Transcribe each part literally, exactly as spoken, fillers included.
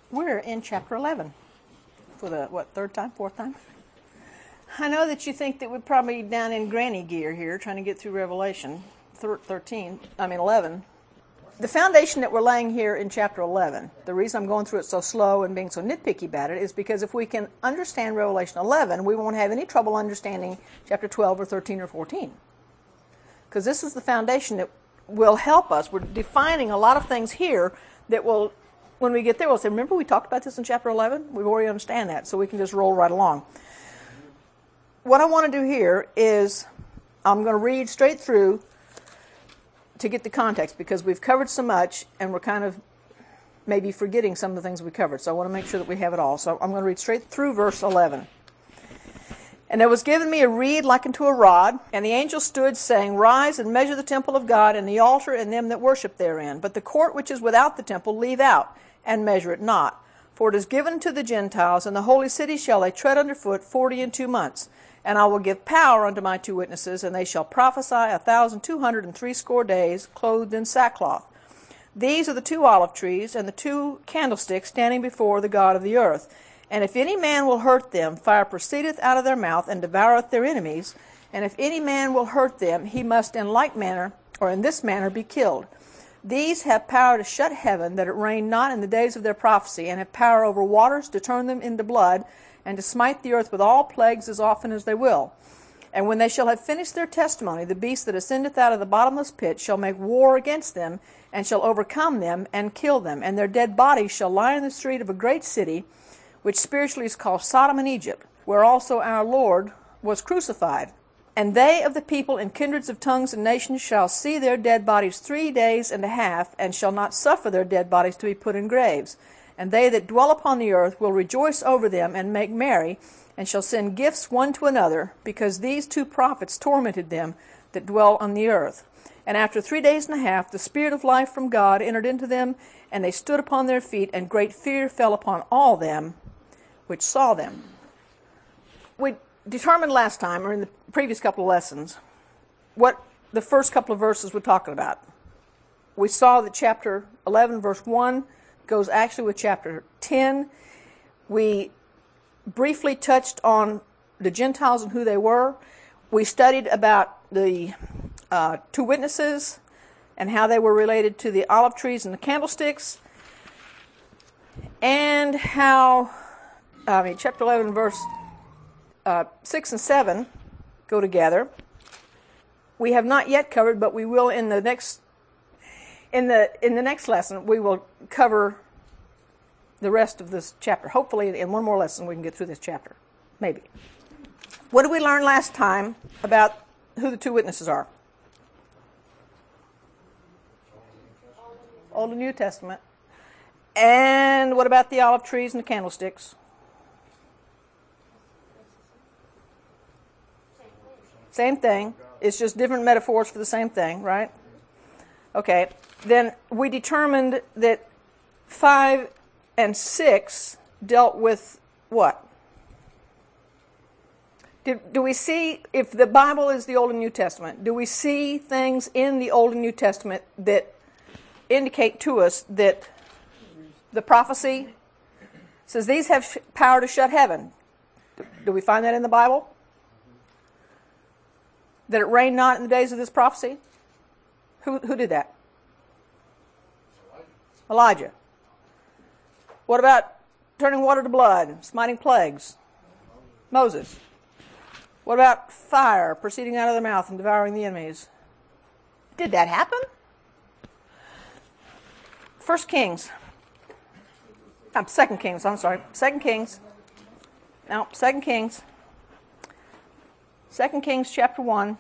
We're in chapter eleven for the, what, third time, fourth time? I know that you think that we're probably down in granny gear here trying to get through Revelation thirteen, I mean eleven. The foundation that we're laying here in chapter eleven, the reason I'm going through it so slow and being so nitpicky about it is because if we can understand Revelation eleven, we won't have any trouble understanding chapter twelve or thirteen or fourteen. Because this is the foundation that will help us. We're defining a lot of things here that will, when we get there, we'll say, remember we talked about this in chapter eleven? We already understand that, so we can just roll right along. What I want to do here is I'm going to read straight through to get the context, because we've covered so much and we're kind of maybe forgetting some of the things we covered. So I want to make sure that we have it all. So I'm going to read straight through verse eleven. And there was given me a reed like unto a rod, and the angel stood, saying, Rise and measure the temple of God, and the altar, and them that worship therein. But the court which is without the temple leave out, and measure it not. For it is given to the Gentiles, and the holy city shall they tread under foot forty and two months. And I will give power unto my two witnesses, and they shall prophesy a thousand two hundred and threescore days, clothed in sackcloth. These are the two olive trees, and the two candlesticks standing before the God of the earth. And if any man will hurt them, fire proceedeth out of their mouth, and devoureth their enemies. And if any man will hurt them, he must in like manner, or in this manner, be killed. These have power to shut heaven, that it rain not in the days of their prophecy, and have power over waters to turn them into blood, and to smite the earth with all plagues as often as they will. And when they shall have finished their testimony, the beast that ascendeth out of the bottomless pit shall make war against them, and shall overcome them, and kill them. And their dead bodies shall lie in the street of a great city, which spiritually is called Sodom and Egypt, where also our Lord was crucified. And they of the people and kindreds of tongues and nations shall see their dead bodies three days and a half, and shall not suffer their dead bodies to be put in graves. And they that dwell upon the earth will rejoice over them, and make merry, and shall send gifts one to another, because these two prophets tormented them that dwell on the earth. And after three days and a half, the Spirit of life from God entered into them, and they stood upon their feet, and great fear fell upon all them which saw them. We determined last time, or in the previous couple of lessons, what the first couple of verses were talking about. We saw that chapter eleven, verse one, goes actually with chapter ten. We briefly touched on the Gentiles and who they were. We studied about the uh, two witnesses and how they were related to the olive trees and the candlesticks, and how I mean, chapter eleven, verse uh, six and seven go together. We have not yet covered, but we will in the next in the in the next lesson. We will cover the rest of this chapter. Hopefully, in one more lesson, we can get through this chapter. Maybe. What did we learn last time about who the two witnesses are? Old and New Testament. And what about the olive trees and the candlesticks? Same thing. It's just different metaphors for the same thing, right? Okay. Then we determined that five and six dealt with what? Do, do we see, if the Bible is the Old and New Testament, do we see things in the Old and New Testament that indicate to us that the prophecy says these have power to shut heaven? Do, do we find that in the Bible? That it rained not in the days of this prophecy? Who who did that? Elijah. What about turning water to blood, smiting plagues? Moses. What about fire proceeding out of their mouth and devouring the enemies? Did that happen? First Kings. Um, Second Kings, I'm sorry. Second Kings. No, Second Kings. Second Kings chapter one.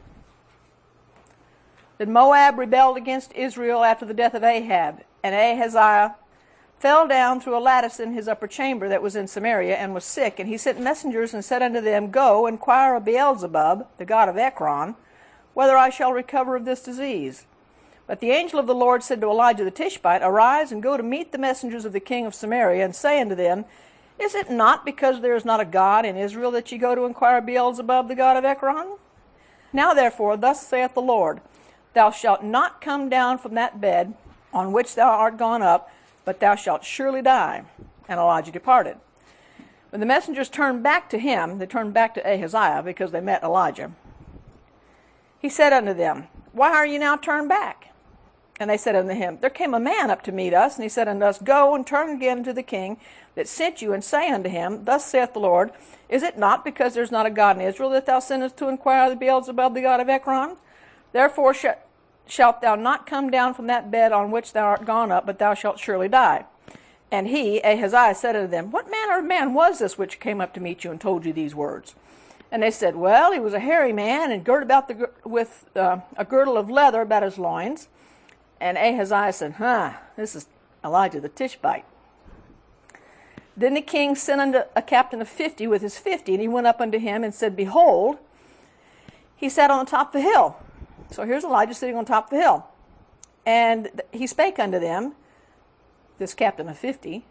That Moab rebelled against Israel after the death of Ahab, and Ahaziah fell down through a lattice in his upper chamber that was in Samaria, and was sick. And he sent messengers and said unto them, Go, inquire of Beelzebub, the god of Ekron, whether I shall recover of this disease. But the angel of the Lord said to Elijah the Tishbite, Arise and go to meet the messengers of the king of Samaria, and say unto them, Is it not because there is not a God in Israel that ye go to inquire of Beelzebub, the god of Ekron? Now therefore, thus saith the Lord, Thou shalt not come down from that bed on which thou art gone up, but thou shalt surely die. And Elijah departed. When the messengers turned back to him, they turned back to Ahaziah because they met Elijah. He said unto them, Why are ye now turned back? And they said unto him, There came a man up to meet us, and he said unto us, Go and turn again to the king that sent you, and say unto him, Thus saith the Lord, Is it not because there is not a God in Israel that thou sendest to inquire of the Beelzebub, the god of Ekron? Therefore sh- shalt thou not come down from that bed on which thou art gone up, but thou shalt surely die. And he, Ahaziah, said unto them, What manner of man was this which came up to meet you and told you these words? And they said, Well, he was a hairy man, and girded about the, with uh, a girdle of leather about his loins. And Ahaziah said, Huh, this is Elijah the Tishbite. Then the king sent unto a captain of fifty with his fifty, and he went up unto him and said, Behold, he sat on the top of the hill. So here's Elijah sitting on top of the hill. And he spake unto them, this captain of fifty,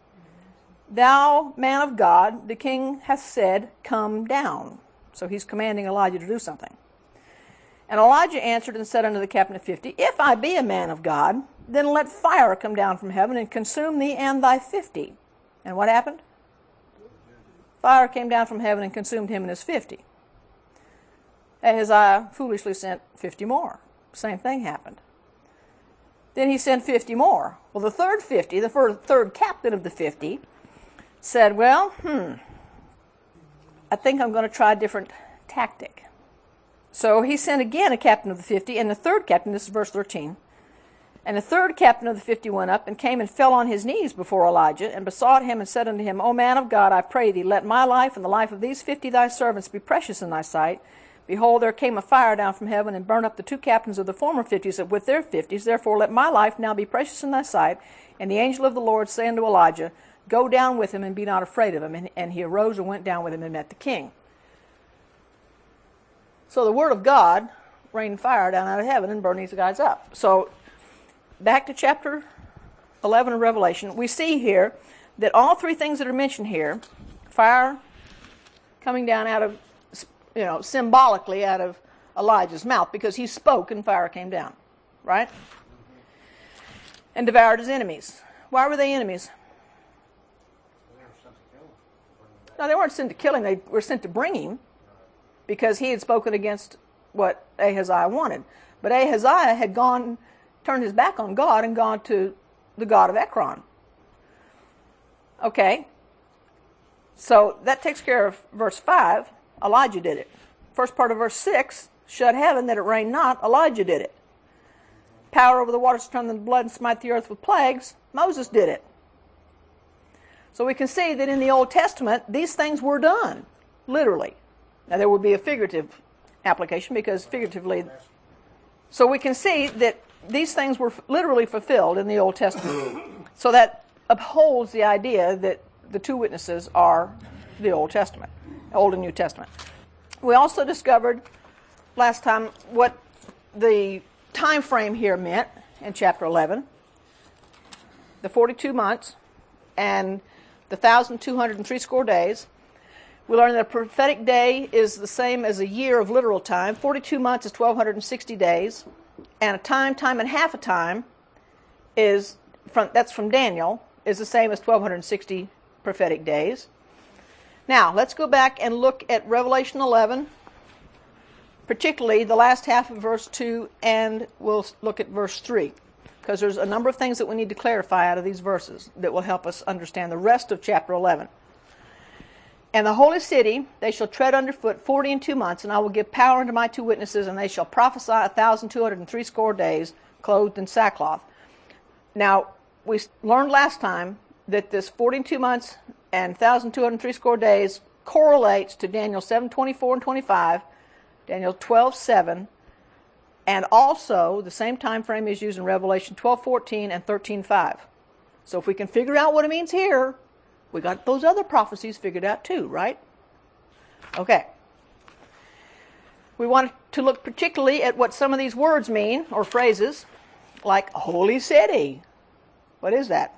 Thou man of God, the king hath said, Come down. So he's commanding Elijah to do something. And Elijah answered and said unto the captain of fifty, If I be a man of God, then let fire come down from heaven and consume thee and thy fifty. And what happened? Fire came down from heaven and consumed him and his fifty. Ahaziah foolishly sent fifty more. Same thing happened. Then he sent fifty more. Well, the third fifty, the third captain of the fifty, said, Well, hmm, I think I'm going to try a different tactic. So he sent again a captain of the fifty, and the third captain, this is verse thirteen, and the third captain of the fifty went up and came and fell on his knees before Elijah, and besought him and said unto him, O man of God, I pray thee, let my life and the life of these fifty thy servants be precious in thy sight. Behold, there came a fire down from heaven and burned up the two captains of the former fifties with their fifties. Therefore let my life now be precious in thy sight. And the angel of the Lord said unto Elijah, Go down with him and be not afraid of him. And, and he arose and went down with him and met the king. So the word of God rained fire down out of heaven and burned these guys up. So back to chapter eleven of Revelation, we see here that all three things that are mentioned here, fire coming down out of, you know, symbolically out of Elijah's mouth, because he spoke and fire came down, right? And devoured his enemies. Why were they enemies? No, they weren't sent to kill him. They were sent to bring him because he had spoken against what Ahaziah wanted. But Ahaziah had gone, turned his back on God and gone to the god of Ekron. Okay. So that takes care of verse five. Elijah did it. First part of verse six, shut heaven that it rain not. Elijah did it. Power over the waters to turn them to blood and smite the earth with plagues. Moses did it. So we can see that in the Old Testament, these things were done, literally. Now there would be a figurative application because figuratively. So we can see that these things were literally fulfilled in the Old Testament. So that upholds the idea that the two witnesses are the Old Testament, Old and New Testament. We also discovered last time what the time frame here meant in chapter eleven. The forty-two months and the one thousand two hundred three score days. We learned that a prophetic day is the same as a year of literal time. forty-two months is twelve sixty days. And a time, time and half a time is from, that's from Daniel, is the same as twelve sixty prophetic days. Now, let's go back and look at Revelation eleven, particularly the last half of verse two, and we'll look at verse three, because there's a number of things that we need to clarify out of these verses that will help us understand the rest of chapter eleven. And the holy city they shall tread underfoot forty and two months, and I will give power unto my two witnesses, and they shall prophesy a thousand two hundred and three score days, clothed in sackcloth. Now, we learned last time that this forty and two months and one thousand two hundred and three score days correlates to Daniel seven twenty-four and twenty-five, Daniel twelve seven, and also the same time frame is used in Revelation twelve fourteen and thirteen five. So if we can figure out what it means here, we got those other prophecies figured out too, right? Okay. We want to look particularly at what some of these words mean, or phrases, like holy city. What is that?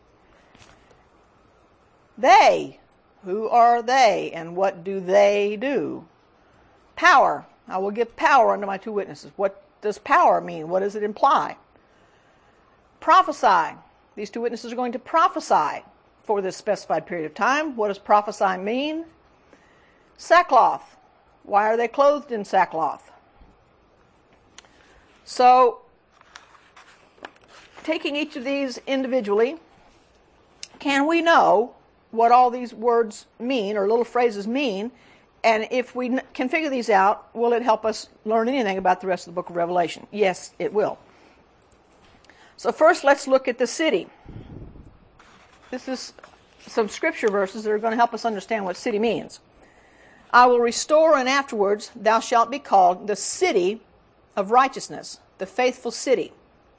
They. Who are they, and what do they do? Power. I will give power unto my two witnesses. What does power mean? What does it imply? Prophesy. These two witnesses are going to prophesy for this specified period of time. What does prophesy mean? Sackcloth. Why are they clothed in sackcloth? So, taking each of these individually, can we know what all these words mean, or little phrases mean? And if we can figure these out, will it help us learn anything about the rest of the book of Revelation? Yes, it will. So first, let's look at the city. This is some scripture verses that are going to help us understand what city means. I will restore, and afterwards thou shalt be called the city of righteousness, the faithful city.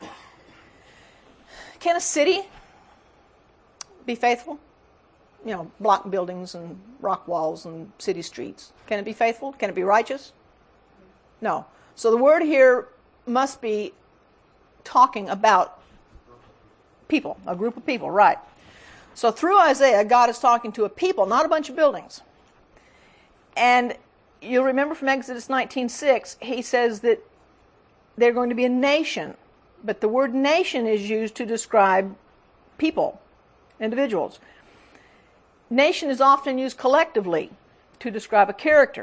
Can a city be faithful? You know, block buildings and rock walls and city streets. Can it be faithful? Can it be righteous? No. So the word here must be talking about people, a group of people, right. So through Isaiah, God is talking to a people, not a bunch of buildings. And you'll remember from Exodus nineteen six, he says that they're going to be a nation. But the word nation is used to describe people, individuals. Nation is often used collectively to describe a character.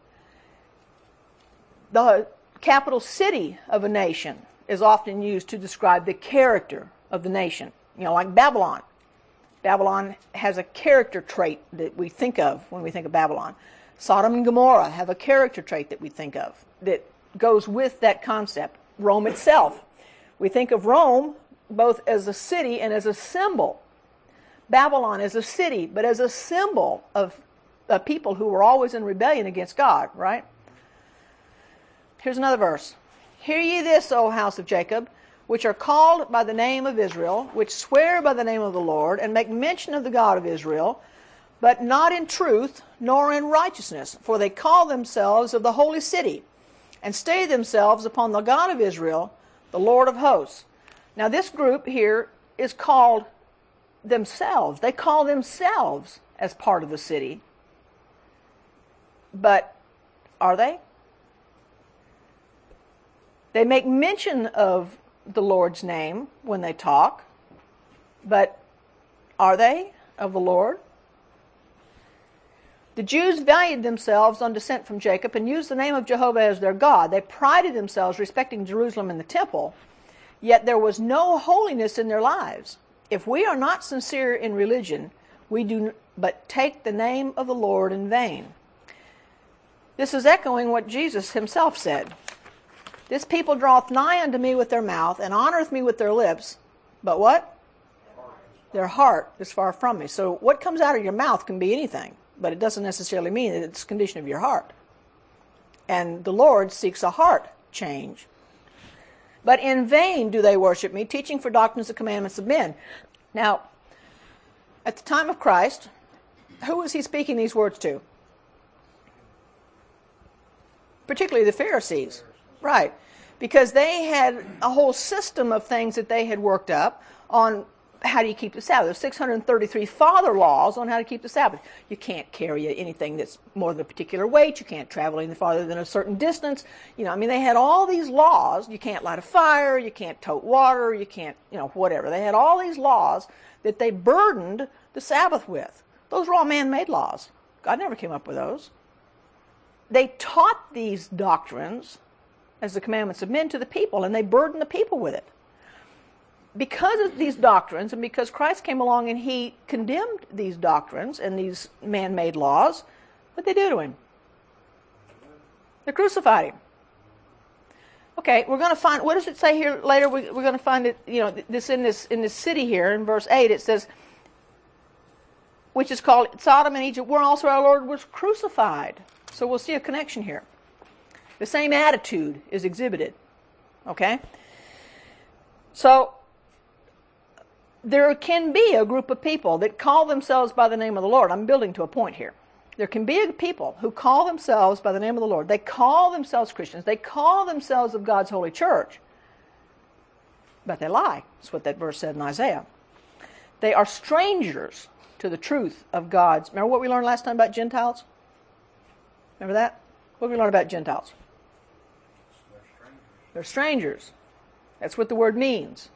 The capital city of a nation is often used to describe the character of the nation. You know, like Babylon. Babylon has a character trait that we think of when we think of Babylon. Sodom and Gomorrah have a character trait that we think of that goes with that concept. Rome itself. We think of Rome both as a city and as a symbol. Babylon as a city, but as a symbol of uh, people who were always in rebellion against God, right? Here's another verse. Hear ye this, O house of Jacob, which are called by the name of Israel, which swear by the name of the Lord, and make mention of the God of Israel, but not in truth, nor in righteousness. For they call themselves of the holy city, and stay themselves upon the God of Israel, the Lord of hosts. Now this group here is called themselves. They call themselves as part of the city. But are they? They make mention of the Lord's name when they talk, but are they of the Lord? The Jews valued themselves on descent from Jacob and used the name of Jehovah as their God. They prided themselves respecting Jerusalem and the temple, yet there was no holiness in their lives. If we are not sincere in religion, we do but take the name of the Lord in vain. This is echoing what Jesus himself said. This people draweth nigh unto me with their mouth, and honoreth me with their lips, but what? Their heart is far from me. So what comes out of your mouth can be anything, but it doesn't necessarily mean that it's the condition of your heart. And the Lord seeks a heart change. But in vain do they worship me, teaching for doctrines the commandments of men. Now, at the time of Christ, who was he speaking these words to? Particularly the Pharisees. Right. Because they had a whole system of things that they had worked up on how do you keep the Sabbath. There's six hundred thirty-three father laws on how to keep the Sabbath. You can't carry anything that's more than a particular weight. You can't travel any farther than a certain distance. You know, I mean, they had all these laws. You can't light a fire. You can't tote water. You can't, you know, whatever. They had all these laws that they burdened the Sabbath with. Those were all man-made laws. God never came up with those. They taught these doctrines as the commandments of men to the people, and they burdened the people with it. Because of these doctrines, and because Christ came along and he condemned these doctrines and these man-made laws, what did they do to him? They crucified him. Okay, we're going to find, what does it say here later? We, we're going to find it, you know, this in this in this city here in verse eight. It says, which is called Sodom and Egypt, where also our Lord was crucified. So we'll see a connection here. The same attitude is exhibited. Okay? So, there can be a group of people that call themselves by the name of the Lord. I'm building to a point here. There can be a people who call themselves by the name of the Lord. They call themselves Christians. They call themselves of God's holy church. But they lie. That's what that verse said in Isaiah. They are strangers to the truth of God's. Remember what we learned last time about Gentiles? Remember that? What did we learn about Gentiles? They're strangers. They're strangers. That's what the word means.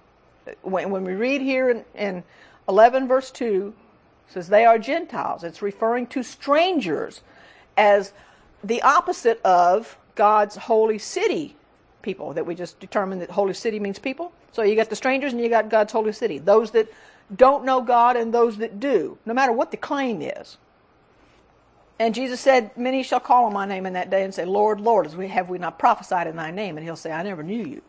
When, when we read here in, in eleven verse two, it says they are Gentiles. It's referring to strangers as the opposite of God's holy city people that we just determined that holy city means people. So you got the strangers and you got God's holy city. Those that don't know God and those that do, no matter what the claim is. And Jesus said, many shall call on my name in that day and say, Lord, Lord, as we have we not prophesied in thy name? And he'll say, I never knew you.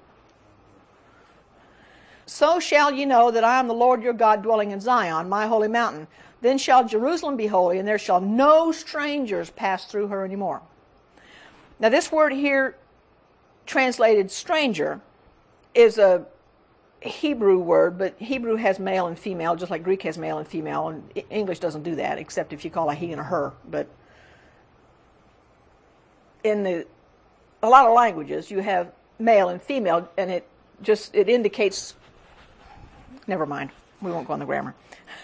So shall ye know that I am the Lord your God dwelling in Zion, my holy mountain. Then shall Jerusalem be holy, and there shall no strangers pass through her anymore. Now this word here, translated stranger, is a Hebrew word, but Hebrew has male and female, just like Greek has male and female, and English doesn't do that, except if you call a he and a her. But in the a lot of languages, you have male and female, and it just it indicates. Never mind, we won't go on the grammar.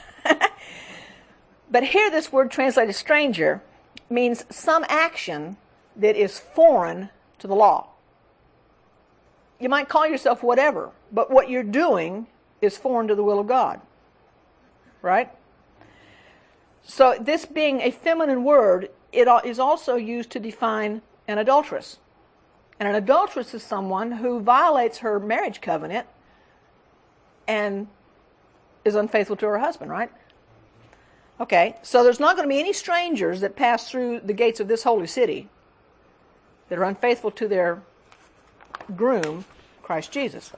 But here, this word translated stranger means some action that is foreign to the law. You might call yourself whatever, but what you're doing is foreign to the will of God. Right? So this being a feminine word, it is also used to define an adulteress. And an adulteress is someone who violates her marriage covenant and is unfaithful to her husband, right? Okay, so there's not going to be any strangers that pass through the gates of this holy city that are unfaithful to their groom, Christ Jesus.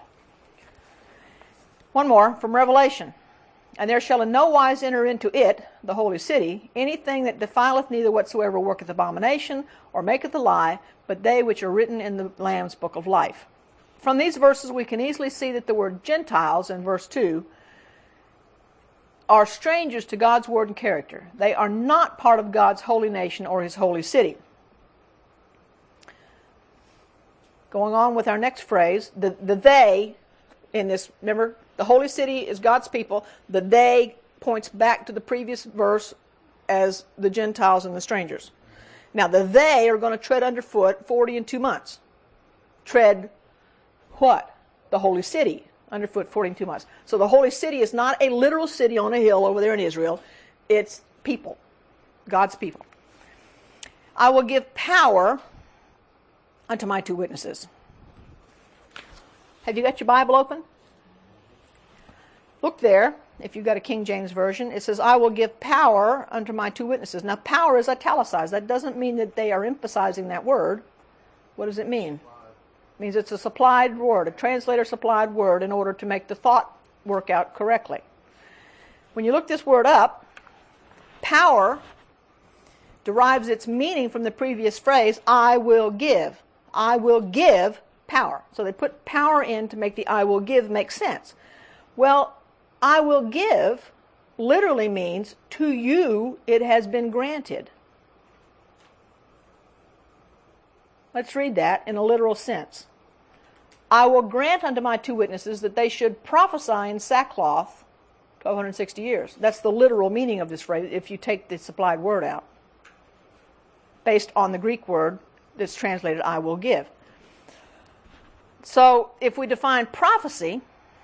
One more from Revelation. And there shall in no wise enter into it, the holy city, anything that defileth neither whatsoever worketh abomination or maketh a lie, but they which are written in the Lamb's book of life. From these verses we can easily see that the word Gentiles in verse two are strangers to God's word and character. They are not part of God's holy nation or his holy city. Going on with our next phrase, the, the they in this, remember, the holy city is God's people. The they points back to the previous verse as the Gentiles and the strangers. Now the they are going to tread underfoot forty and two months. Tread what? The holy city underfoot forty and two months. So the holy city is not a literal city on a hill over there in Israel. It's people. God's people. I will give power unto my two witnesses. Have you got your Bible open? Look there. If you've got a King James Version, it says, I will give power unto my two witnesses. Now, power is italicized. That doesn't mean that they are emphasizing that word. What does it mean? It means it's a supplied word, a translator-supplied word in order to make the thought work out correctly. When you look this word up, power derives its meaning from the previous phrase, I will give. I will give power. So they put power in to make the I will give make sense. Well, I will give literally means to you it has been granted. Let's read that in a literal sense. I will grant unto my two witnesses that they should prophesy in sackcloth twelve sixty years. That's the literal meaning of this phrase if you take the supplied word out, based on the Greek word that's translated I will give. So if we define prophecy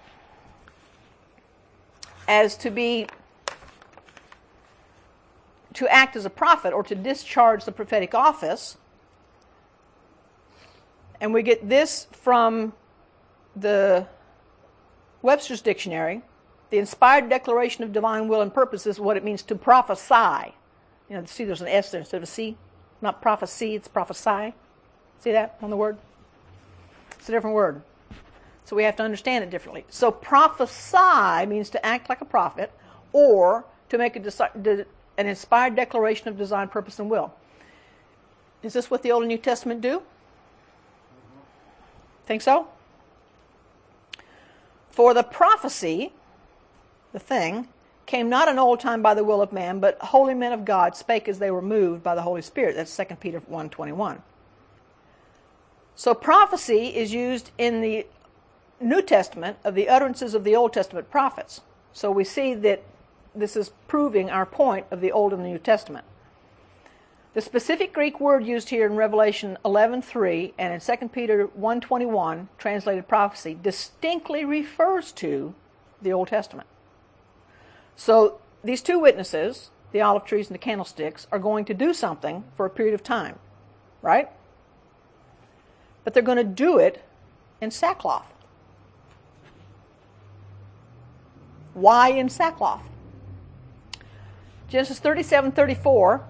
as to be to act as a prophet or to discharge the prophetic office, and we get this from the Webster's Dictionary, the inspired declaration of divine will and purpose is what it means to prophesy. You know, see there's an S there instead of a C. Not prophecy, it's prophesy. See that on the word? It's a different word. So we have to understand it differently. So prophesy means to act like a prophet or to make a deci- an inspired declaration of design, purpose, and will. Is this what the Old and New Testament do? Think so? For the prophecy, the thing, came not in old time by the will of man, but holy men of God spake as they were moved by the Holy Spirit. That's Second Peter one twenty-one. So prophecy is used in the New Testament of the utterances of the Old Testament prophets. So we see that this is proving our point of the Old and the New Testament. The specific Greek word used here in Revelation eleven three and in Second Peter one twenty-one, translated prophecy, distinctly refers to the Old Testament. So these two witnesses, the olive trees and the candlesticks, are going to do something for a period of time, right? But they're going to do it in sackcloth. Why in sackcloth? Genesis thirty-seven thirty-four.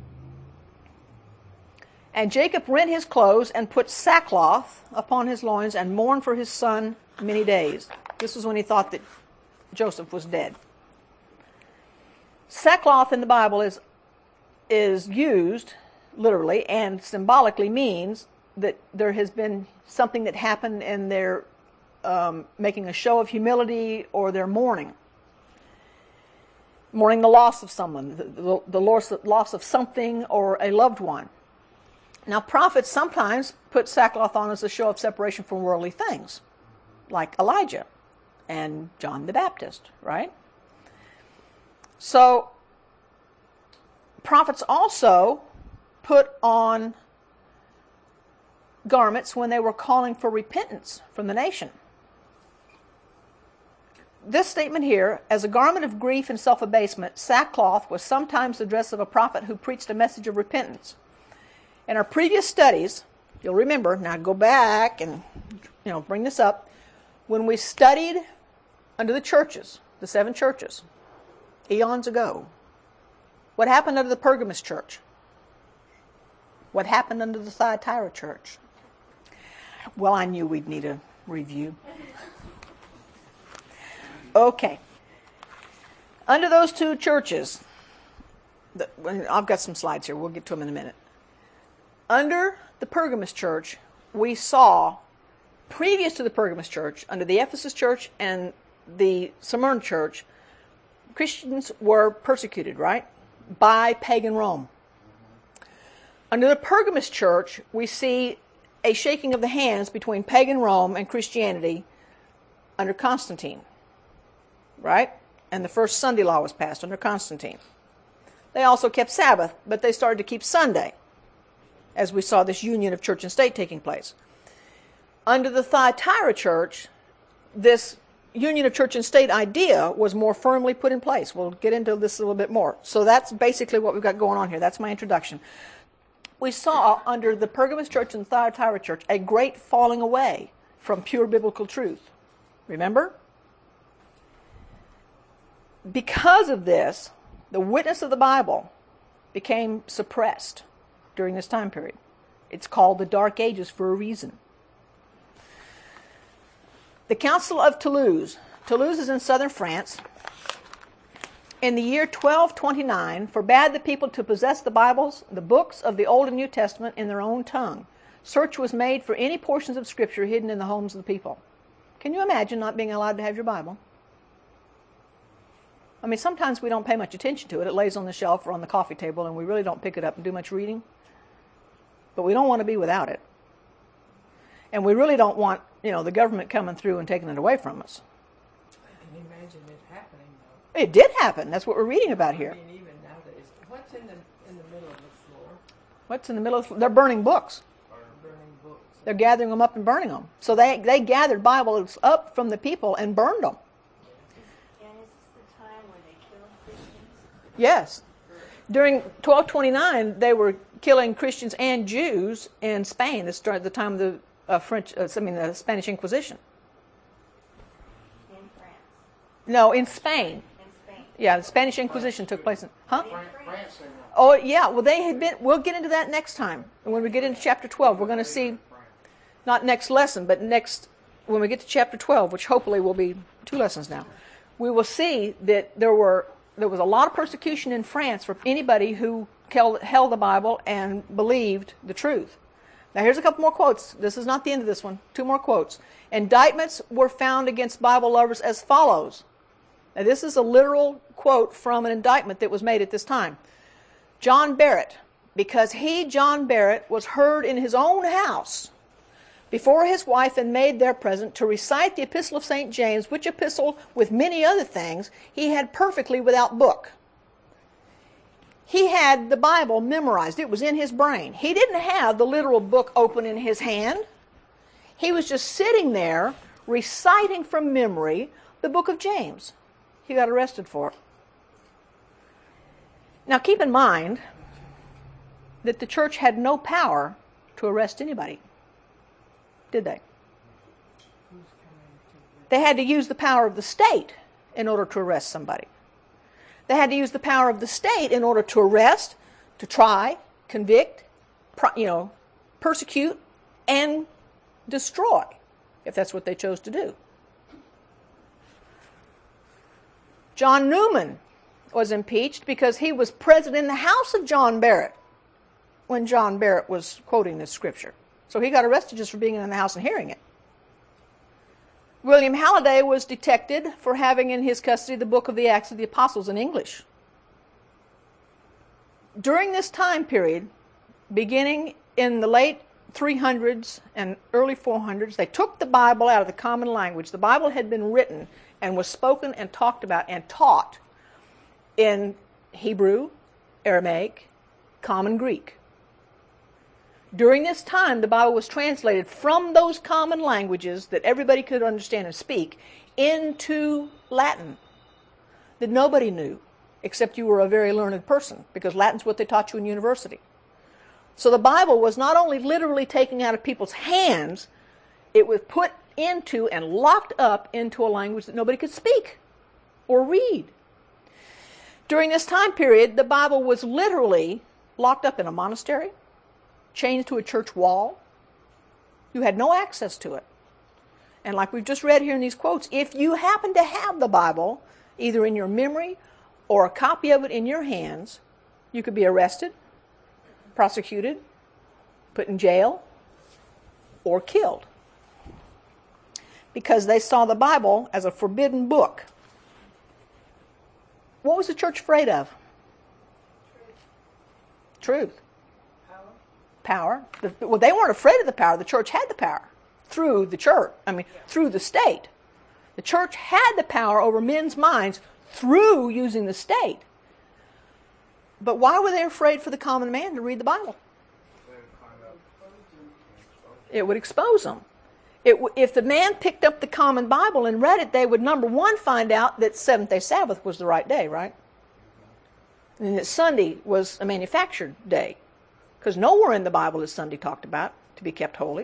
And Jacob rent his clothes and put sackcloth upon his loins and mourned for his son many days. This was when he thought that Joseph was dead. Sackcloth in the Bible is, is used literally and symbolically means that there has been something that happened and they're um, making a show of humility or they're mourning. Mourning the loss of someone, the, the, the loss, loss of something or a loved one. Now, prophets sometimes put sackcloth on as a show of separation from worldly things, like Elijah and John the Baptist, right? So, prophets also put on garments when they were calling for repentance from the nation. This statement here, as a garment of grief and self-abasement, sackcloth was sometimes the dress of a prophet who preached a message of repentance. In our previous studies, you'll remember, now go back and you know bring this up, when we studied under the churches, the seven churches, eons ago, what happened under the Pergamos church? What happened under the Thyatira church? Well, I knew we'd need a review. Okay. Under those two churches, the, I've got some slides here. We'll get to them in a minute. Under the Pergamos church, we saw, previous to the Pergamos church, under the Ephesus church and the Smyrna church, Christians were persecuted, right? By pagan Rome. Under the Pergamos church, we see a shaking of the hands between pagan Rome and Christianity under Constantine, right? And the first Sunday law was passed under Constantine. They also kept Sabbath, but they started to keep Sunday, as we saw this union of church and state taking place. Under the Thyatira church, this union of church and state idea was more firmly put in place. We'll get into this a little bit more. So that's basically what we've got going on here. That's my introduction. We saw under the Pergamos church and the Thyatira church a great falling away from pure biblical truth. Remember? Because of this, the witness of the Bible became suppressed during this time period. It's called the Dark Ages for a reason. The Council of Toulouse. Toulouse is in southern France. In the year twelve twenty-nine, forbade the people to possess the Bibles, the books of the Old and New Testament, in their own tongue. Search was made for any portions of Scripture hidden in the homes of the people. Can you imagine not being allowed to have your Bible? I mean, sometimes we don't pay much attention to it. It lays on the shelf or on the coffee table, and we really don't pick it up and do much reading. But we don't want to be without it. And we really don't want, you know, the government coming through and taking it away from us. I can imagine it happening, though. It did happen. That's what we're reading about here. I mean, even nowadays. What's in the in the middle of the floor? What's in the middle of the floor? They're burning books. Burning books. They're gathering them up and burning them. So they, they gathered Bibles up from the people and burned them. And is this the time when they killed Christians? Yes. During twelve twenty-nine, they were killing Christians and Jews in Spain. This started at the time of the uh, French, uh, I mean, the Spanish Inquisition. In France. No, in Spain. In Spain. Yeah, the Spanish Inquisition took place in, huh? In France. Oh, yeah. Well, they had been. We'll get into that next time. And when we get into chapter twelve, we're going to see, not next lesson, but next, when we get to chapter twelve, which hopefully will be two lessons now, we will see that there were there was a lot of persecution in France for anybody who held, held the Bible and believed the truth. Now, here's a couple more quotes. This is not the end of this one. Two more quotes. Indictments were found against Bible lovers as follows. Now, this is a literal quote from an indictment that was made at this time. John Barrett, because he, John Barrett, was heard in his own house before his wife and maid there present to recite the epistle of Saint James, which epistle, with many other things, he had perfectly without book. he had the Bible memorized. It was in his brain. He didn't have the literal book open in his hand. He was just sitting there reciting from memory the book of James. He got arrested for it. Now keep in mind that the church had no power to arrest anybody, did they? They had to use the power of the state in order to arrest somebody. They had to use the power of the state in order to arrest, to try, convict, you know, persecute, and destroy, if that's what they chose to do. John Newman was impeached because he was present in the house of John Barrett when John Barrett was quoting this scripture. So he got arrested just for being in the house and hearing it. William Halliday was detected for having in his custody the book of the Acts of the Apostles in English. During this time period, beginning in the late three hundreds and early four hundreds, they took the Bible out of the common language. The Bible had been written and was spoken and talked about and taught in Hebrew, Aramaic, Common Greek. During this time, the Bible was translated from those common languages that everybody could understand and speak into Latin that nobody knew except you were a very learned person, because Latin's what they taught you in university. So the Bible was not only literally taken out of people's hands, it was put into and locked up into a language that nobody could speak or read. During this time period, the Bible was literally locked up in a monastery, chained to a church wall. You had no access to it. And like we've just read here in these quotes, if you happen to have the Bible, either in your memory or a copy of it in your hands, you could be arrested, prosecuted, put in jail, or killed. Because they saw the Bible as a forbidden book. What was the church afraid of? Truth. Truth. Power. Well, they weren't afraid of the power. The church had the power through the church. I mean, yeah. through the state. The church had the power over men's minds through using the state. But why were they afraid for the common man to read the Bible? It would expose them. It w- if the man picked up the common Bible and read it, they would, number one, find out that seventh-day Sabbath was the right day, right? And that Sunday was a manufactured day. Because nowhere in the Bible is Sunday talked about to be kept holy.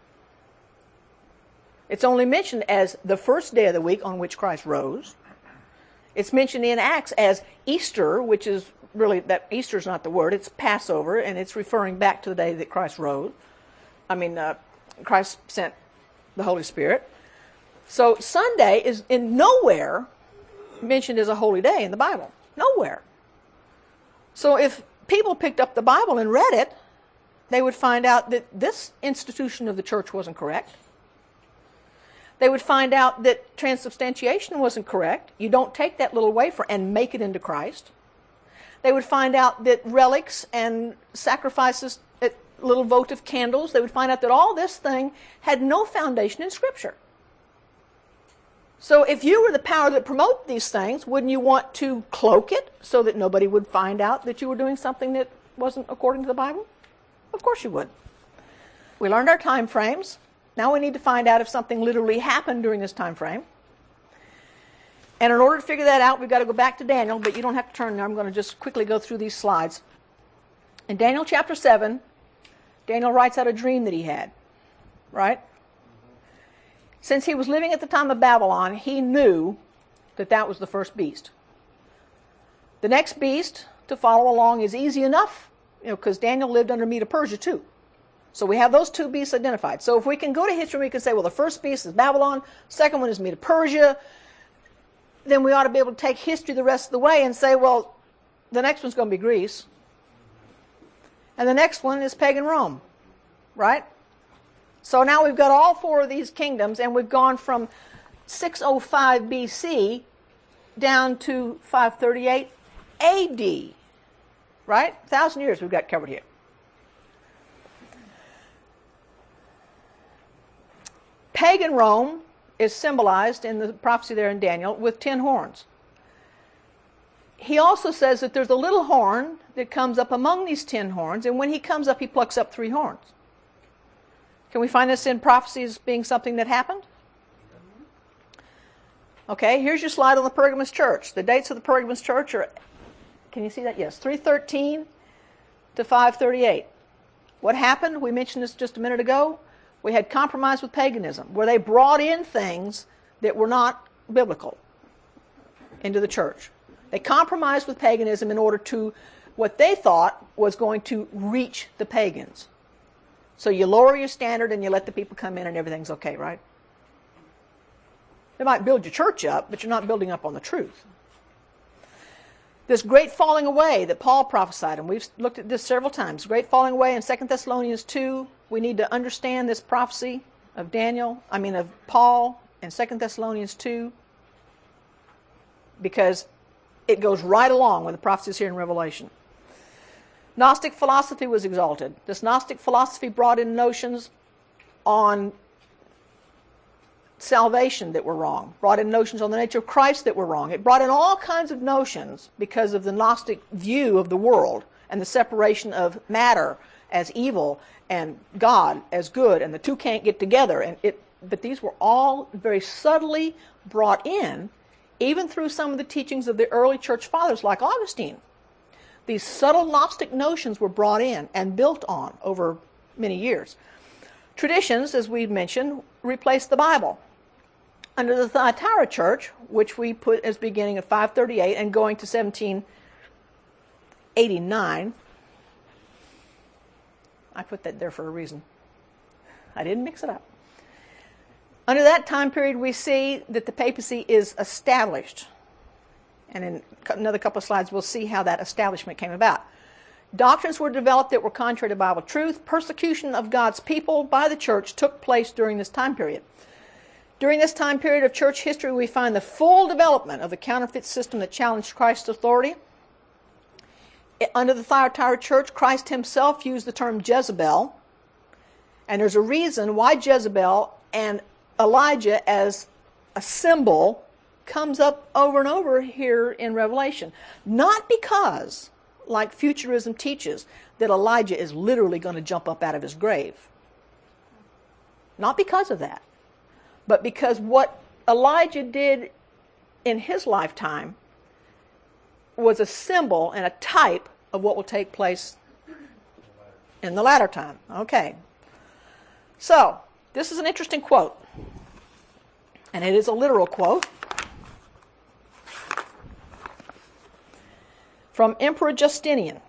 It's only mentioned as the first day of the week on which Christ rose. It's mentioned in Acts as Easter, which is really, that Easter's not the word, it's Passover, and it's referring back to the day that Christ rose. I mean, uh, Christ sent the Holy Spirit. So Sunday is in nowhere mentioned as a holy day in the Bible. Nowhere. So if people picked up the Bible and read it, they would find out that this institution of the church wasn't correct. They would find out that transubstantiation wasn't correct. You don't take that little wafer and make it into Christ. They would find out that relics and sacrifices, little votive candles, they would find out that all this thing had no foundation in Scripture. So if you were the power that promoted these things, wouldn't you want to cloak it so that nobody would find out that you were doing something that wasn't according to the Bible? Of course you would. We learned our time frames. Now we need to find out if something literally happened during this time frame. And in order to figure that out, we've got to go back to Daniel, but you don't have to turn there. I'm going to just quickly go through these slides. In Daniel chapter seven, Daniel writes out a dream that he had, right? Since he was living at the time of Babylon, he knew that that was the first beast. The next beast to follow along is easy enough, you know, because Daniel lived under Medo Persia too. So we have those two beasts identified. So if we can go to history, we can say, well, the first beast is Babylon, second one is Medo Persia. Then we ought to be able to take history the rest of the way and say, well, the next one's going to be Greece. And the next one is pagan Rome, right? So now we've got all four of these kingdoms, and we've gone from six oh five B C down to five thirty-eight A D, right? A thousand years we've got covered here. Pagan Rome is symbolized in the prophecy there in Daniel with ten horns. he also says that there's a little horn that comes up among these ten horns, and when he comes up, he plucks up three horns. Can we find this in prophecies being something that happened? Okay, here's your slide on the Pergamos church. The dates of the Pergamos church are, can you see that? Yes, three thirteen to five thirty-eight. What happened? We mentioned this just a minute ago. We had compromise with paganism, where they brought in things that were not biblical into the church. They compromised with paganism in order to, what they thought was going to reach the pagans. So you lower your standard and you let the people come in and everything's okay, right? They might build your church up, but you're not building up on the truth. This great falling away that Paul prophesied, and we've looked at this several times, great falling away in Second Thessalonians two, we need to understand this prophecy of Daniel, I mean of Paul in Second Thessalonians two, because it goes right along with the prophecies here in Revelation. Gnostic philosophy was exalted. This Gnostic philosophy brought in notions on salvation that were wrong, brought in notions on the nature of Christ that were wrong. It brought in all kinds of notions because of the Gnostic view of the world and the separation of matter as evil and God as good, and the two can't get together. And it, but these were all very subtly brought in, even through some of the teachings of the early church fathers like Augustine. These subtle Gnostic notions were brought in and built on over many years. Traditions, as we mentioned, replaced the Bible. Under the Thyatira Church, which we put as beginning at five thirty-eight and going to seventeen eighty-nine, I put that there for a reason. I didn't mix it up. Under that time period, we see that the papacy is established. And in another couple of slides, we'll see how that establishment came about. Doctrines were developed that were contrary to Bible truth. Persecution of God's people by the church took place during this time period. During this time period of church history, we find the full development of the counterfeit system that challenged Christ's authority. Under the Thyatira Church, Christ himself used the term Jezebel. And there's a reason why Jezebel and Elijah as a symbol comes up over and over here in Revelation. Not because, like futurism teaches, that Elijah is literally going to jump up out of his grave. Not because of that. But because what Elijah did in his lifetime was a symbol and a type of what will take place in the latter time. Okay. So, this is an interesting quote. And it is a literal quote from Emperor Justinian.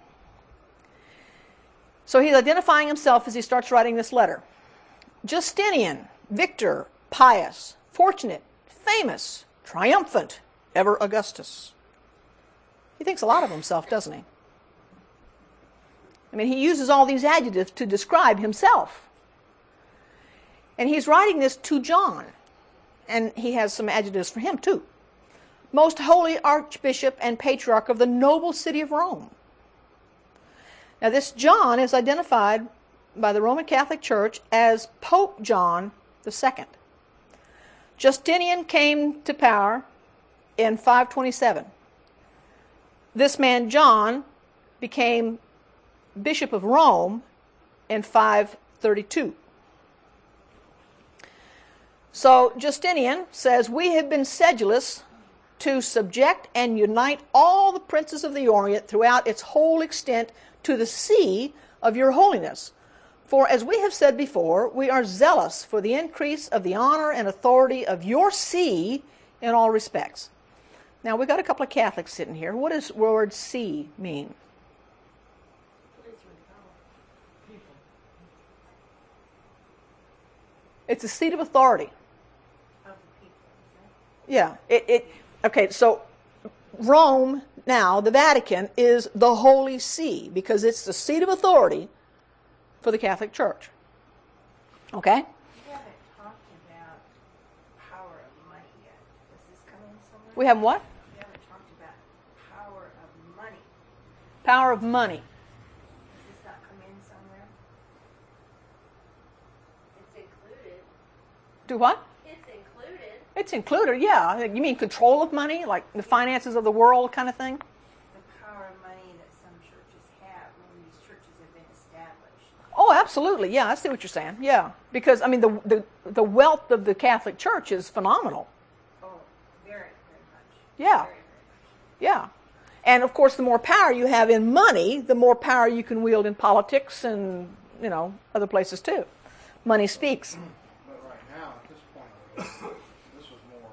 So he's identifying himself as he starts writing this letter. Justinian, victor, pious, fortunate, famous, triumphant, ever Augustus. He thinks a lot of himself, doesn't he? I mean, he uses all these adjectives to describe himself. And he's writing this to John. And he has some adjectives for him, too. Most holy Archbishop and Patriarch of the noble city of Rome. Now, this John is identified by the Roman Catholic Church as Pope John the Second. Justinian came to power in five twenty-seven. This man, John, became Bishop of Rome in five thirty-two. So Justinian says, we have been sedulous to subject and unite all the princes of the Orient throughout its whole extent to the see of your holiness. For as we have said before, we are zealous for the increase of the honor and authority of your see in all respects. Now, we've got a couple of Catholics sitting here. What does word see mean? It's a seat of authority. Yeah. It, it, okay, so Rome now, the Vatican, is the Holy See because it's the seat of authority for the Catholic Church. Okay? We haven't talked about power of money yet. Does this come in somewhere? We have what? We haven't talked about power of money. Power of money. Does this not come in somewhere? It's included. Do what? It's included. It's included, yeah. You mean control of money, like the finances of the world kind of thing? power of money that some churches have when these churches have been established. Oh, absolutely. Yeah, I see what you're saying. Yeah, because I mean the the the wealth of the Catholic Church is phenomenal. Oh, very, very much. Yeah. Very, very much. Yeah. And of course, the more power you have in money, the more power you can wield in politics and, you know, other places too. Money speaks. But right now, at this point, this was more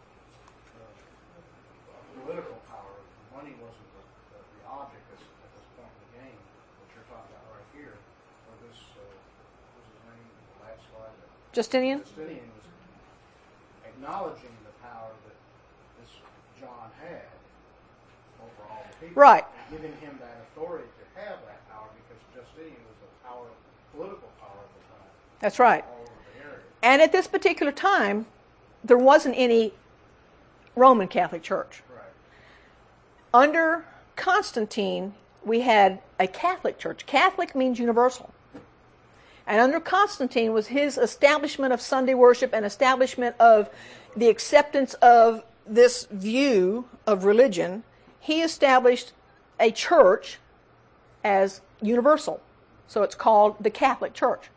uh, political power. Money wasn't the, the, the object at this, at this point in the game, what you're talking about right here. Or this, uh, what was his name, the last slide? Justinian? Justinian was acknowledging the power that this John had over all the people. Right. And giving him that authority to have that power because Justinian was the power, political power at the time. That's right. All over the area. And at this particular time, there wasn't any Roman Catholic Church. Right. Under Constantine, we had a Catholic Church. Catholic means universal. And under Constantine was his establishment of Sunday worship and establishment of the acceptance of this view of religion. He established a church as universal. So it's called the Catholic Church.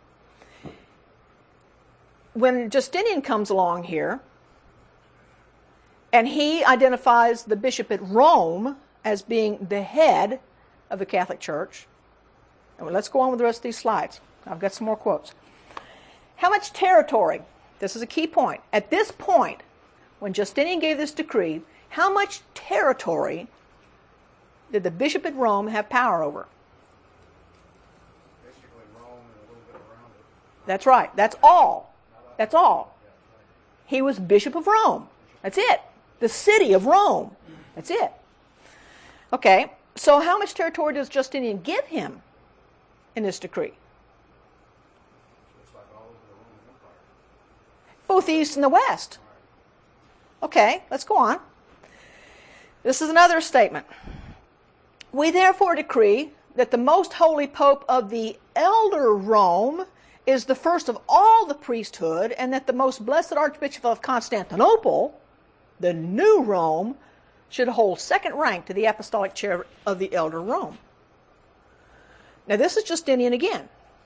When Justinian comes along here, and he identifies the bishop at Rome as being the head of the Catholic Church, and let's go on with the rest of these slides. I've got some more quotes. How much territory? This is a key point. At this point, when Justinian gave this decree, how much territory did the bishop at Rome have power over? Basically Rome and a little bit around it. That's right. That's all. That's all. He was bishop of Rome. That's it. The city of Rome. That's it. Okay, so how much territory does Justinian give him in this decree? It's like all over the Roman Empire. Both the east and the west. Okay, let's go on. This is another statement. We therefore decree that the most holy pope of the elder Rome is the first of all the priesthood, and that the most blessed archbishop of Constantinople, the new Rome, should hold second rank to the apostolic chair of the elder Rome. Now this is Justinian again.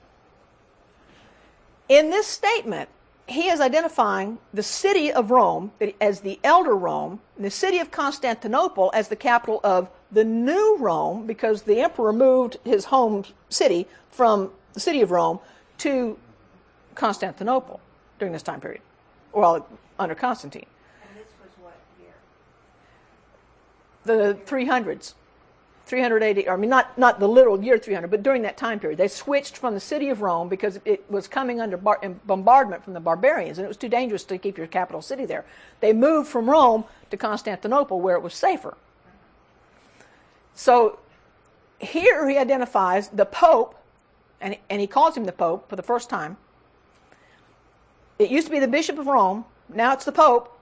In this statement, he is identifying the city of Rome as the elder Rome, and the city of Constantinople as the capital of the new Rome, because the emperor moved his home city from the city of Rome to Constantinople during this time period, well, under Constantine. And this was what year? The three hundreds, three hundred A D, I mean, not, not the literal year three hundred, but during that time period. They switched from the city of Rome because it was coming under bar- bombardment from the barbarians, and it was too dangerous to keep your capital city there. They moved from Rome to Constantinople, where it was safer. So here he identifies the Pope, and, and he calls him the Pope for the first time. It used to be the Bishop of Rome, now it's the Pope.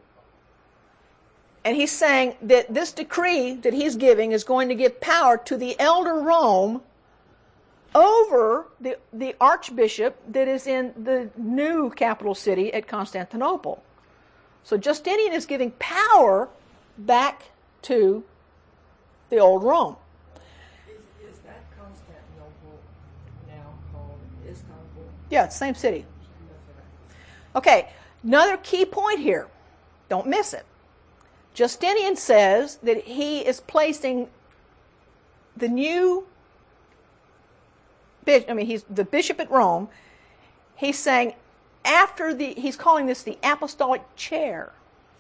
And he's saying that this decree that he's giving is going to give power to the elder Rome over the, the archbishop that is in the new capital city at Constantinople. So Justinian is giving power back to the old Rome. Is, is that Constantinople now called Istanbul? Yeah, it's the same city. That's right. Okay, another key point here. Don't miss it. Justinian says that he is placing the new bishop, I mean, he's the bishop at Rome. He's saying after the, he's calling this the apostolic chair.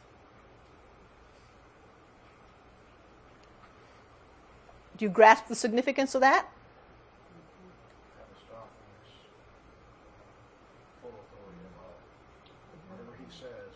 Do you grasp the significance of that? Apostolic is full authority of all. Whatever he says,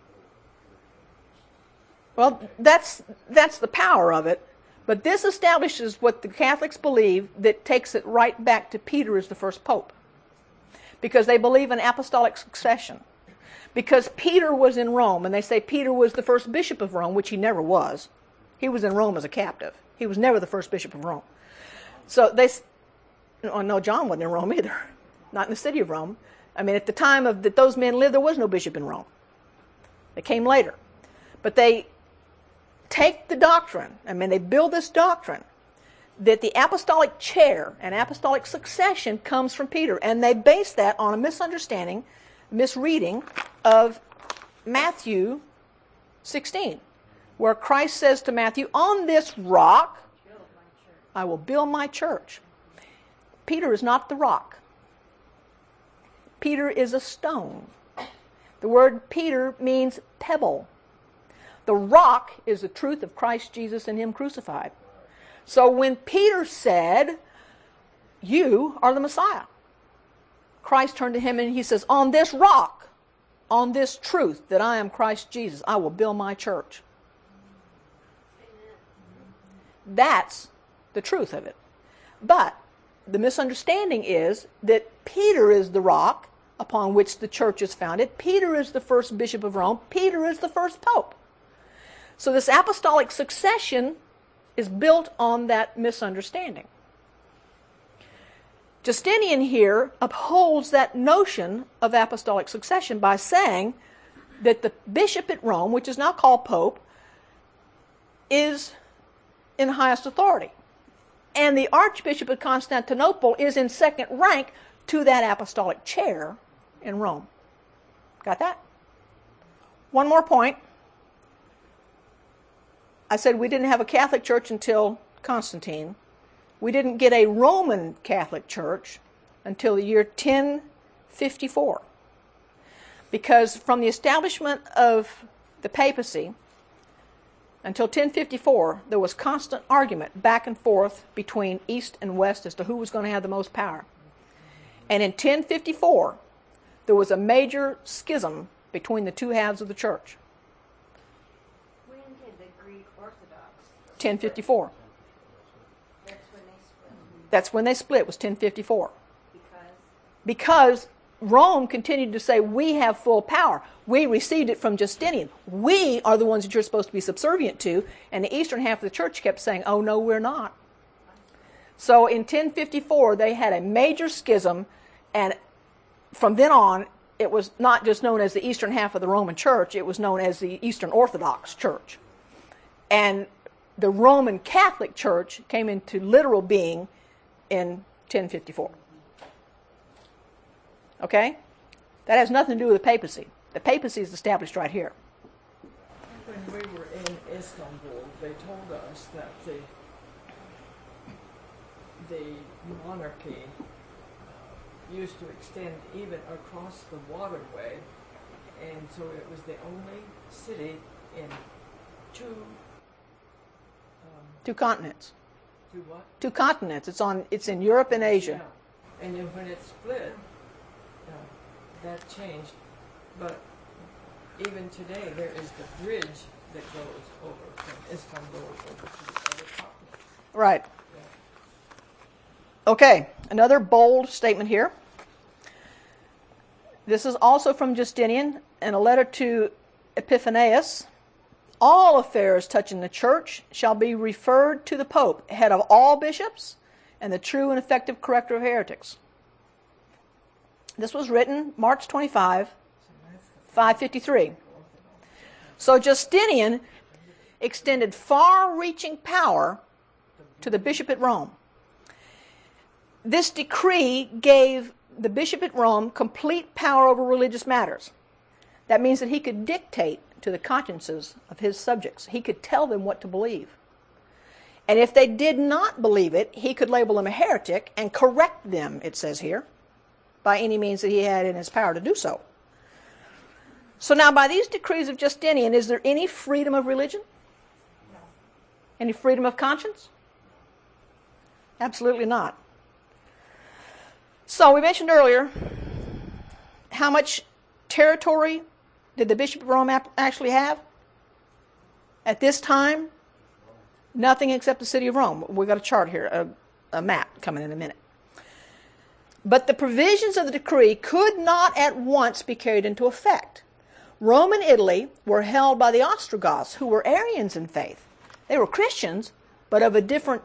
there's rule. Well, that's that's the power of it. But this establishes what the Catholics believe, that takes it right back to Peter as the first pope. Because they believe in apostolic succession. Because Peter was in Rome, and they say Peter was the first bishop of Rome, which he never was. He was in Rome as a captive. He was never the first bishop of Rome. So they, oh no, John wasn't in Rome either. Not in the city of Rome. I mean, at the time of that those men lived, there was no bishop in Rome. They came later. But they take the doctrine, I mean, they build this doctrine that the apostolic chair and apostolic succession comes from Peter, and they base that on a misunderstanding, misreading of Matthew sixteen, where Christ says to Matthew, on this rock I will build my church. Peter is not the rock. Peter is a stone. The word Peter means pebble. The rock is the truth of Christ Jesus and Him crucified. So when Peter said, you are the Messiah, Christ turned to him and he says, on this rock, on this truth that I am Christ Jesus, I will build my church. That's the truth of it. But the misunderstanding is that Peter is the rock upon which the church is founded. Peter is the first bishop of Rome. Peter is the first pope. So this apostolic succession is built on that misunderstanding. Justinian here upholds that notion of apostolic succession by saying that the bishop at Rome, which is now called pope, is in highest authority. And the archbishop of Constantinople is in second rank to that apostolic chair in Rome. Got that? One more point. I said we didn't have a Catholic Church until Constantine. We didn't get a Roman Catholic Church until the year ten fifty-four. Because from the establishment of the papacy until ten fifty-four, there was constant argument back and forth between East and West as to who was going to have the most power. And in ten fifty-four, there was a major schism between the two halves of the church. When did the Greek Orthodox? ten fifty-four. That's when they split. That's when they split, was ten fifty-four. Because Because Rome continued to say, we have full power. We received it from Justinian. We are the ones that you're supposed to be subservient to. And the eastern half of the church kept saying, oh, no, we're not. So in ten fifty-four, they had a major schism, and from then on, it was not just known as the eastern half of the Roman Church, it was known as the Eastern Orthodox Church. And the Roman Catholic Church came into literal being in ten fifty-four. Okay? That has nothing to do with the papacy. The papacy is established right here. When we were in Istanbul, they told us that the the monarchy uh, used to extend even across the waterway, and so it was the only city in two um, Two continents. two what? Two continents. It's on. It's in Europe and Asia. Yeah. And then when it split, uh, that changed. But even today, there is the bridge that goes over from Istanbul over to the other continent. Right. Yeah. Okay. Another bold statement here. This is also from Justinian in a letter to Epiphanius. All affairs touching the church shall be referred to the Pope, head of all bishops, and the true and effective corrector of heretics. This was written March twenty-fifth, five fifty-three. So Justinian extended far-reaching power to the bishop at Rome. This decree gave the bishop at Rome complete power over religious matters. That means that he could dictate to the consciences of his subjects. He could tell them what to believe. And if they did not believe it, he could label them a heretic and correct them, it says here, by any means that he had in his power to do so. So now by these decrees of Justinian, is there any freedom of religion? no. Any freedom of conscience? Absolutely not. So we mentioned earlier, how much territory did the Bishop of Rome actually have? At this time, nothing except the city of Rome. We've got a chart here, a, a map coming in a minute. But the provisions of the decree could not at once be carried into effect. Rome and Italy were held by the Ostrogoths, who were Arians in faith. They were Christians, but of a different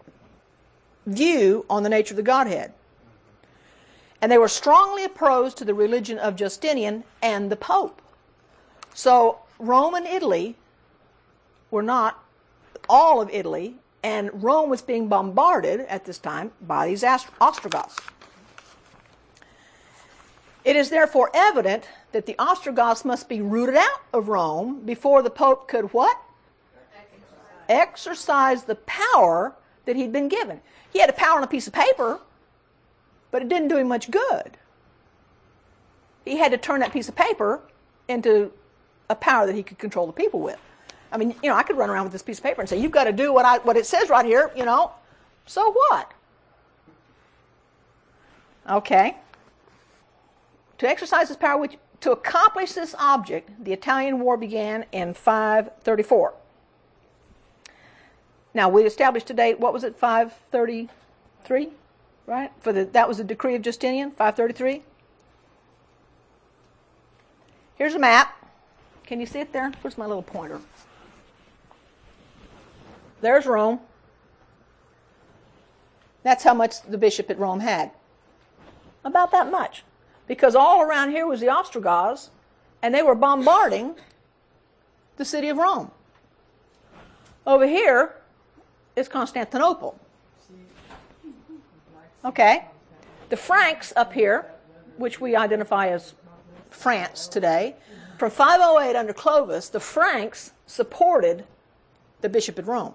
view on the nature of the Godhead. And they were strongly opposed to the religion of Justinian and the Pope. So Rome and Italy were not all of Italy, and Rome was being bombarded at this time by these Ostrogoths. It is therefore evident that the Ostrogoths must be rooted out of Rome before the Pope could what? Exercise the power that he'd been given. He had a power on a piece of paper, but it didn't do him much good. He had to turn that piece of paper into a power that he could control the people with. I mean, you know, I could run around with this piece of paper and say, you've got to do what I what it says right here, you know. So what? Okay. To exercise his power, which, to accomplish this object, the Italian War began in five thirty-four. Now, we established today, what was it, five thirty-three, right? For the, that was the decree of Justinian, five thirty-three. Here's a map. Can you see it there? Where's my little pointer? There's Rome. That's how much the bishop at Rome had. About that much. Because all around here was the Ostrogoths, and they were bombarding the city of Rome. Over here is Constantinople. Okay. The Franks up here, which we identify as France today, from five oh eight under Clovis, the Franks supported the bishop at Rome.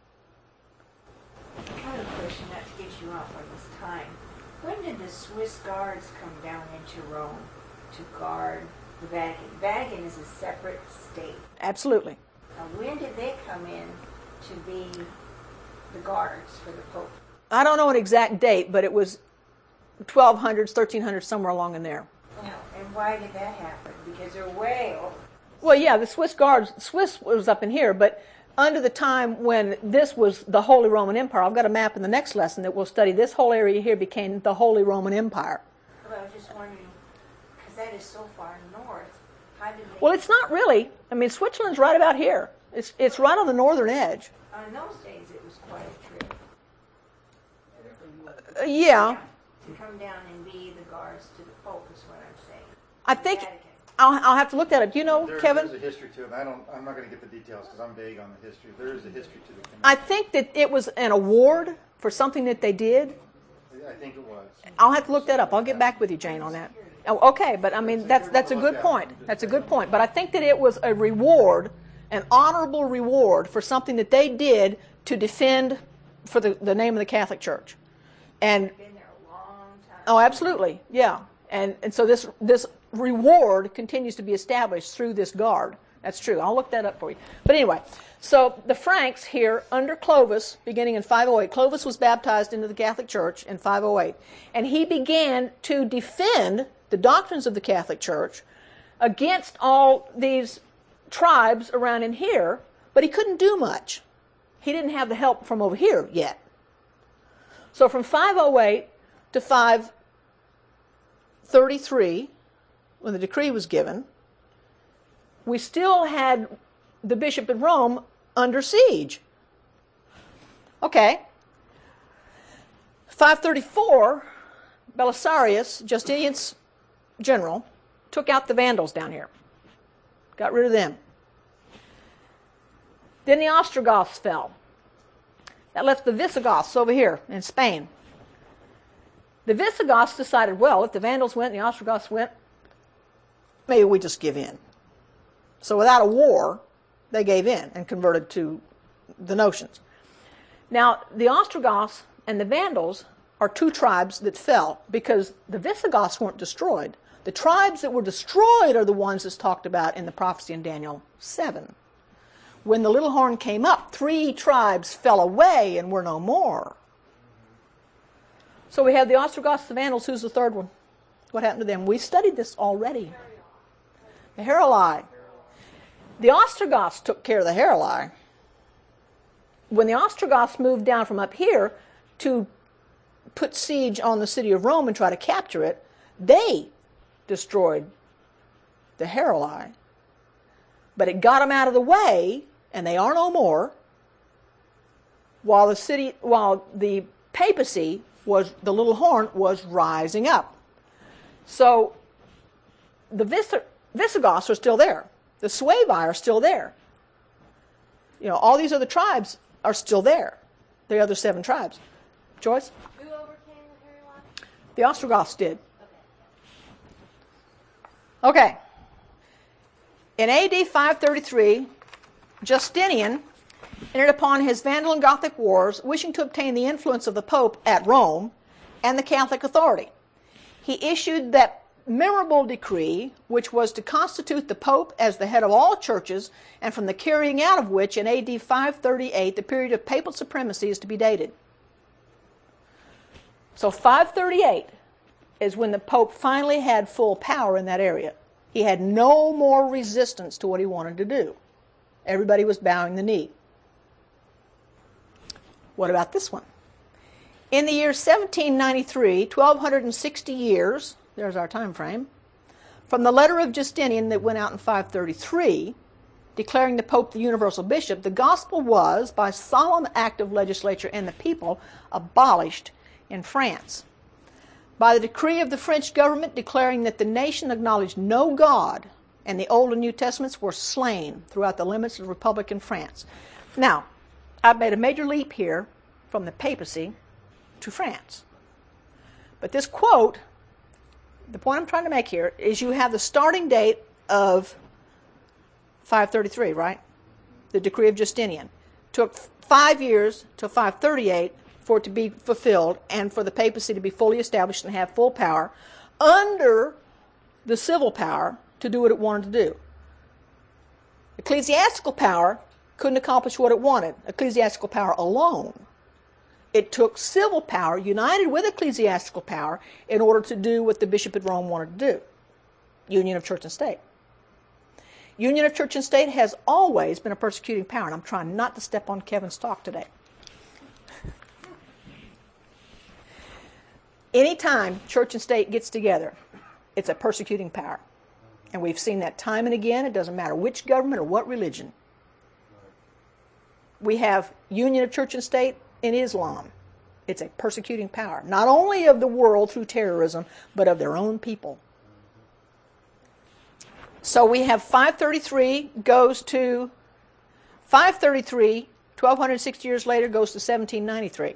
I have a question, not to get you off on this time. When did the Swiss guards come down into Rome to guard the Vatican? Vatican is a separate state. Absolutely. Now, when did they come in to be the guards for the Pope? I don't know an exact date, but it was twelve hundreds, thirteen hundreds, somewhere along in there. Now, and why did that happen? Because they're way over. Well, yeah, the Swiss guards, Swiss was up in here, but under the time when this was the Holy Roman Empire, I've got a map in the next lesson that we'll study, this whole area here became the Holy Roman Empire. Well, I was just wondering, because that is so far north, how did they... Well, it's not really. I mean, Switzerland's right about here. It's, it's right on the northern edge. In those days, it was quite a trip. Uh, yeah. To come down and be the guards to the Pope is what I'm saying. I think... Vatican. I'll, I'll have to look that up. Do you know, There- Kevin? There's a history to it, and I don't, I'm not going to get the details because I'm vague on the history. There is a history to the I connection. think that it was an award for something that they did. I think it was. I'll have to look that up. I'll get back with you, Jane, on that. Oh, okay, but I mean, that's that's a good point. That's a good point. But I think that it was a reward, an honorable reward for something that they did to defend for the, the name of the Catholic Church. And Been there a long time. oh, absolutely, yeah. And and so this this reward continues to be established through this guard. That's true. I'll look that up for you. But anyway, so the Franks here under Clovis, beginning in five oh eight, Clovis was baptized into the Catholic Church in five oh eight, and he began to defend the doctrines of the Catholic Church against all these tribes around in here, but he couldn't do much. He didn't have the help from over here yet. So from five oh eight to five thirty-three, when the decree was given, we still had the bishop in Rome under siege. Okay. five thirty-four, Belisarius, Justinian's general, took out the Vandals down here. Got rid of them. Then the Ostrogoths fell. That left the Visigoths over here in Spain. The Visigoths decided, well, if the Vandals went and the Ostrogoths went, maybe we just give in. So without a war, they gave in and converted to the notions. Now, the Ostrogoths and the Vandals are two tribes that fell because the Visigoths weren't destroyed. The tribes that were destroyed are the ones that's talked about in the prophecy in Daniel seven. When the little horn came up, three tribes fell away and were no more. So we have the Ostrogoths, the Vandals. Who's the third one? What happened to them? We studied this already. The Heruli. The Ostrogoths took care of the Heruli. When the Ostrogoths moved down from up here to put siege on the city of Rome and try to capture it, they destroyed the Heruli. But it got them out of the way, and they are no more, while the city, while the papacy was, the little horn was rising up. So the Vis- Visigoths are still there. The Suevi are still there. You know, all these other tribes are still there. The other seven tribes. Joyce? Who overcame the Hairy Lock? The Ostrogoths did. Okay. Okay. In A D five thirty-three, Justinian entered upon his Vandal and Gothic wars, wishing to obtain the influence of the Pope at Rome and the Catholic authority. He issued that memorable decree which was to constitute the Pope as the head of all churches, and from the carrying out of which in A D five thirty-eight the period of papal supremacy is to be dated. So five thirty-eight is when the Pope finally had full power in that area. He had no more resistance to what he wanted to do. Everybody was bowing the knee. What about this one? In the year seventeen ninety-three, twelve sixty years, there's our time frame, from the letter of Justinian that went out in five thirty-three, declaring the Pope the universal bishop, the gospel was, by solemn act of legislature and the people, abolished in France. By the decree of the French government declaring that the nation acknowledged no God, and the Old and New Testaments were slain throughout the limits of Republican France. Now, I've made a major leap here from the papacy to France. But this quote, the point I'm trying to make here, is you have the starting date of five thirty-three, right? The decree of Justinian. Took five years to five thirty-eight for it to be fulfilled and for the papacy to be fully established and have full power under the civil power to do what it wanted to do. Ecclesiastical power couldn't accomplish what it wanted, ecclesiastical power alone. It took civil power united with ecclesiastical power in order to do what the bishop at Rome wanted to do. Union of church and state. Union of church and state has always been a persecuting power, and I'm trying not to step on Kevin's talk today. Anytime church and state gets together, it's a persecuting power. And we've seen that time and again. It doesn't matter which government or what religion. We have union of church and state in Islam. It's a persecuting power, not only of the world through terrorism, but of their own people. So we have five thirty-three goes to five thirty-three, twelve sixty years later goes to seventeen ninety-three.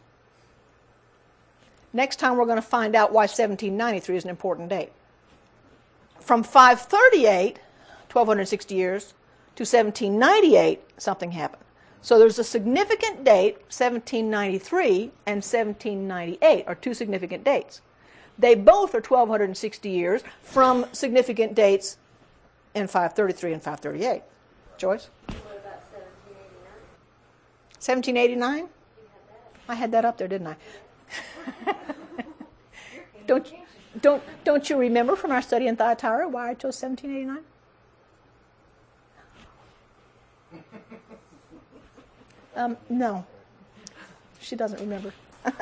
Next time we're going to find out why seventeen ninety-three is an important date. From five thirty-eight, twelve sixty years, to seventeen ninety-eight, something happened. So there's a significant date, seventeen ninety-three and seventeen ninety-eight are two significant dates. They both are twelve sixty years from significant dates in five thirty-three and five thirty-eight. Joyce? What about seventeen eighty-nine? seventeen eighty-nine? You had that. I had that up there, didn't I? don't, don't, don't you remember from our study in Thyatira why I chose seventeen eighty-nine? Um, no. She doesn't remember.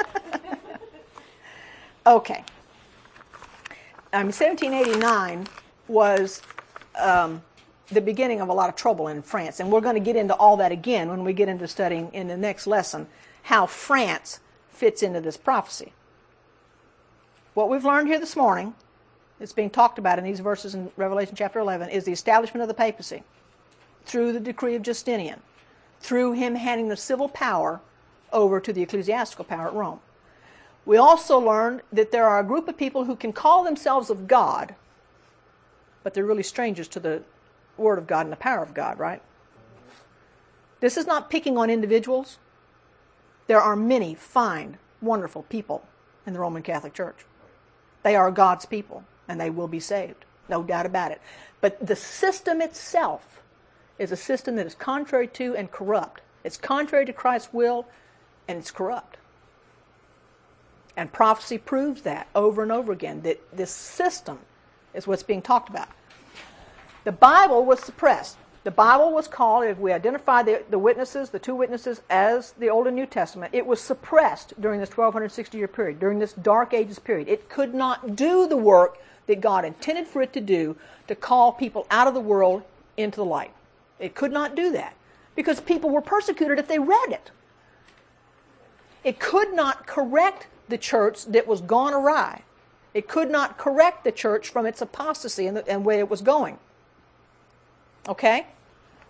Okay. Um, seventeen eighty-nine was um, the beginning of a lot of trouble in France, and we're going to get into all that again when we get into studying in the next lesson how France fits into this prophecy. What we've learned here this morning, it's being talked about in these verses in Revelation chapter eleven, is the establishment of the papacy through the decree of Justinian, through him handing the civil power over to the ecclesiastical power at Rome. We also learned that there are a group of people who can call themselves of God, but they're really strangers to the Word of God and the power of God, right? This is not picking on individuals. There are many fine, wonderful people in the Roman Catholic Church. They are God's people, and they will be saved, no doubt about it. But the system itself is a system that is contrary to and corrupt. It's contrary to Christ's will, and it's corrupt. And prophecy proves that over and over again, that this system is what's being talked about. The Bible was suppressed. The Bible was called, if we identify the, the witnesses, the two witnesses, as the Old and New Testament, it was suppressed during this twelve sixty year period, during this Dark Ages period. It could not do the work that God intended for it to do to call people out of the world into the light. It could not do that because people were persecuted if they read it. It could not correct the church that was gone awry. It could not correct the church from its apostasy and the and way it was going. Okay?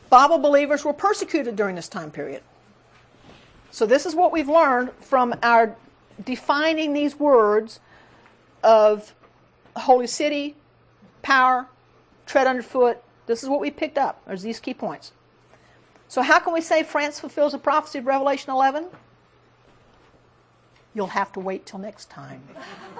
Bible believers were persecuted during this time period. So this is what we've learned from our defining these words of holy city, power, tread underfoot. This is what we picked up. There's these key points. So how can we say France fulfills the prophecy of Revelation eleven? You'll have to wait till next time.